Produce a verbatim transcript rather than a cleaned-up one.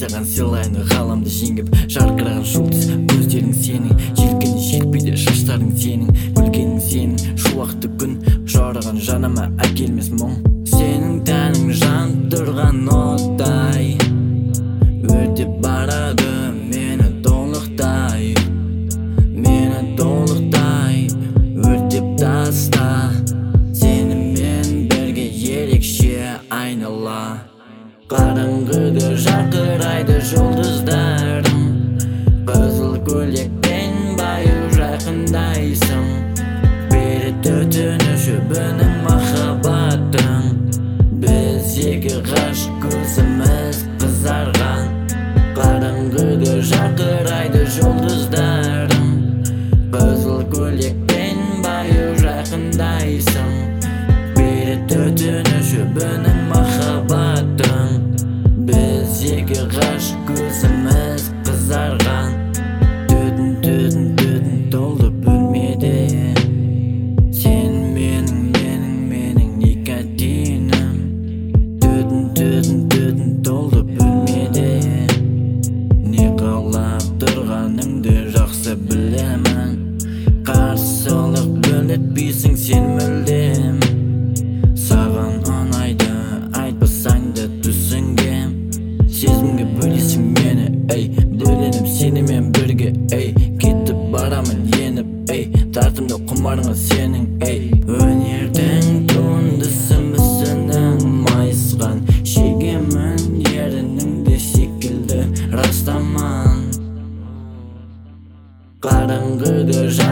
саған сыйлайын ғаламды жеңіп жарқыраған жұлдыз көздерің сенің, желкені жетпейді шаштарың сенің, күлгенің сенің, шуақты күн жараған жаныма әкелмес мұң. Сенің тәнің жандырған оттай өртеп барады мені толықтай, мені толықтай өртеп таста. Сенімен бірге ерекше айнала, қараңғыда жарқырайды жұлдыздарым, қызыл көйлекпен баю жақындайсың, бері төтіні шөбінің махаббатың. Біз екі ғашық көзіміз қызарған, қараңғыда жарқырайды жұлдыздарым, қызыл көйлекпен баю жақындайсың, бері төтіні шөбінің махаббатың. Біз екі ғашық көзіміз қызарған, түтін түтін түтін толды бөлмеде. Сен менің менің менің никотиным, түтін түтін түтін толды бөлмеде. Не қалап тұрғаныңды жақсы білемін, қарсылық білдіртпейсің сен мүлдем. Саған ұнайды айтпасаң да түсінгем, сезімге бөлесің мені, ей, бөленіп сенімен бірге, ей, кетіп барамын еніп, ей, тартымды құмарыңа сенің, ей. Өнердің туындысы мүсінің майысқан, шегемін ерініңді секілді растаман, қараңғыда